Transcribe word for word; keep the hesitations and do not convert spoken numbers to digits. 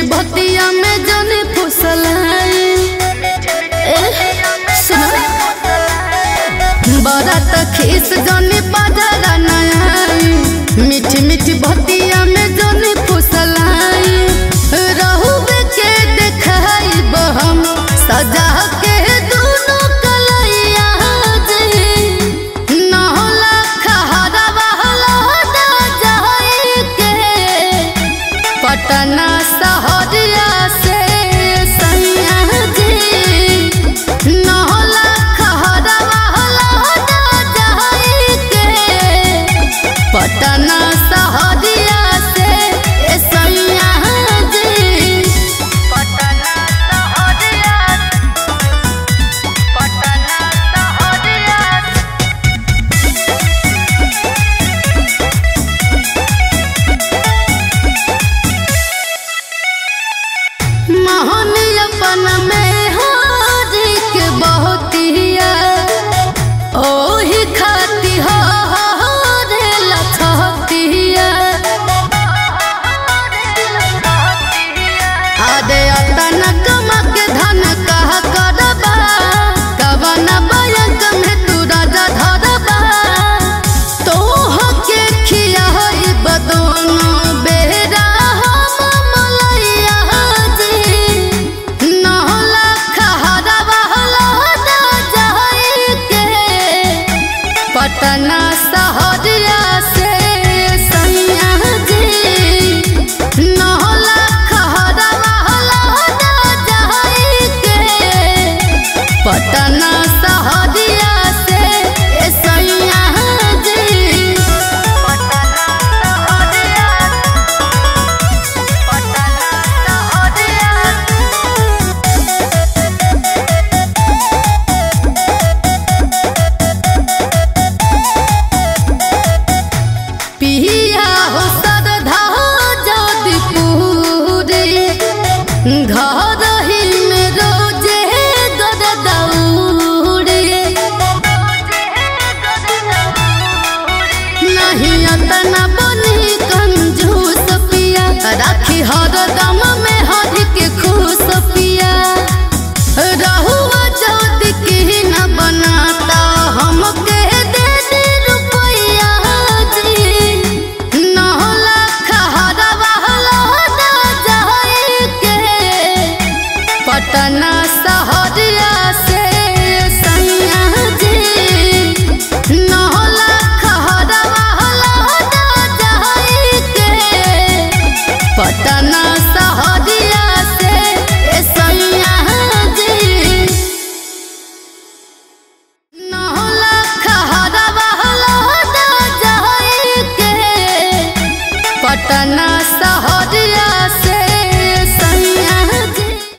बतिया में जाने फुसल बड़ा तखीस जाने बाजारा नया मीठी मीठी बतिया में जाने फुसल रहू के देखाई बहम सजा के दोनों कलैया नहला खहरवा लहदा जाई के पटना सहरिया से सैया जी नहला खहरवा लहदा जाई के पटना सहरिया से सैया जी पटना सहरिया पटना सहरिया मोहन अपन में हारी के बहुतिया ओही खाती हो रे लछतिया आदे अतन कमा के धन कह करबा कवन बयक में तू राजा धरबा तोह के खियाई बदोनो बेरा हम मलैया जी नहला खहरवा लहदा जाई के पटना सहरिया से सैया जी नहला खहरवा लहदा जाई के पटना सहरिया से सैया जी पटना सहरिया पटना सहरिया पिया हो सरधा जदि पूरी घर